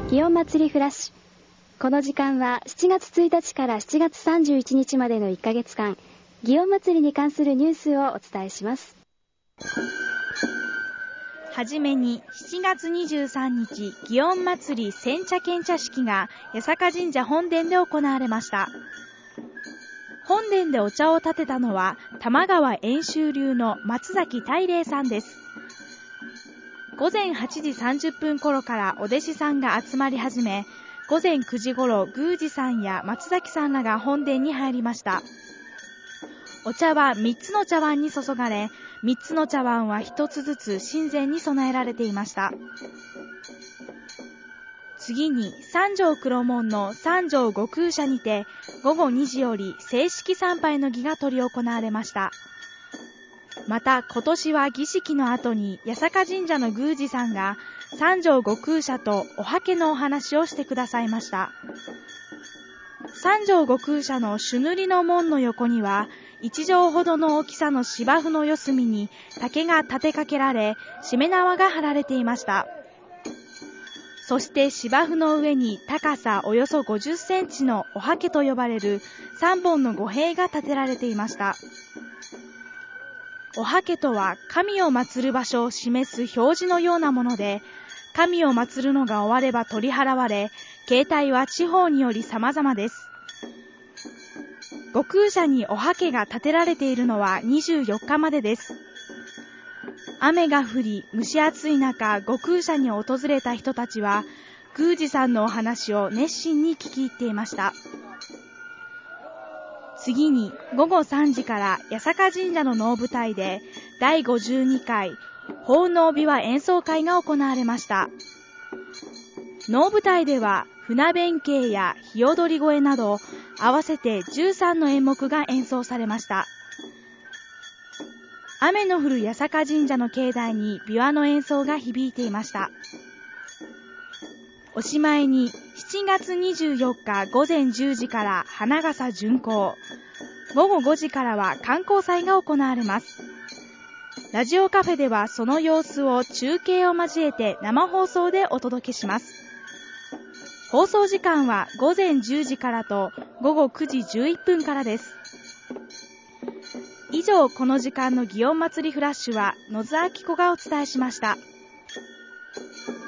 祇園祭フラッシュ。この時間は7月1日から7月31日までの1ヶ月間、祇園祭に関するニュースをお伝えします。 はじめに7月23日、祇園祭煎茶献茶式が八坂神社本殿で行われました。本殿でお茶を立てたのは玉川遠州流の松崎大霊さんです。午前8時30分頃からお弟子さんが集まり始め、午前9時頃宮司さんや松崎さんらが本殿に入りました。お茶は3つの茶碗に注がれ、3つの茶碗は1つずつ神前に備えられていました。次に三条黒門の三条五空社にて午後2時より正式参拝の儀が執り行われました。また今年は儀式の後に八坂神社の宮司さんが三条五空社とおはけのお話をしてくださいました。三条五空社の朱塗りの門の横には1畳ほどの大きさの芝生の四隅に竹が立てかけられ、しめ縄が張られていました。そして芝生の上に高さおよそ50センチのおはけと呼ばれる3本の御幣が立てられていました。おはけとは神を祀る場所を示す表示のようなもので、神を祀るのが終われば取り払われ、形態は地方により様々です。五空社におはけが建てられているのは24日までです。雨が降り蒸し暑い中、五空社に訪れた人たちは宮司さんのお話を熱心に聞き入っていました。次に午後3時から八坂神社の能舞台で第52回奉納琵琶演奏会が行われました。能舞台では船弁慶や日踊り声など合わせて13の演目が演奏されました。雨の降る八坂神社の境内に琵琶の演奏が響いていました。おしまいに7月24日午前10時から花笠巡行、午後5時からは観光祭が行われます。ラジオカフェではその様子を中継を交えて生放送でお届けします。放送時間は午前10時からと午後9時11分からです。以上、この時間の祇園祭フラッシュは野津明子がお伝えしました。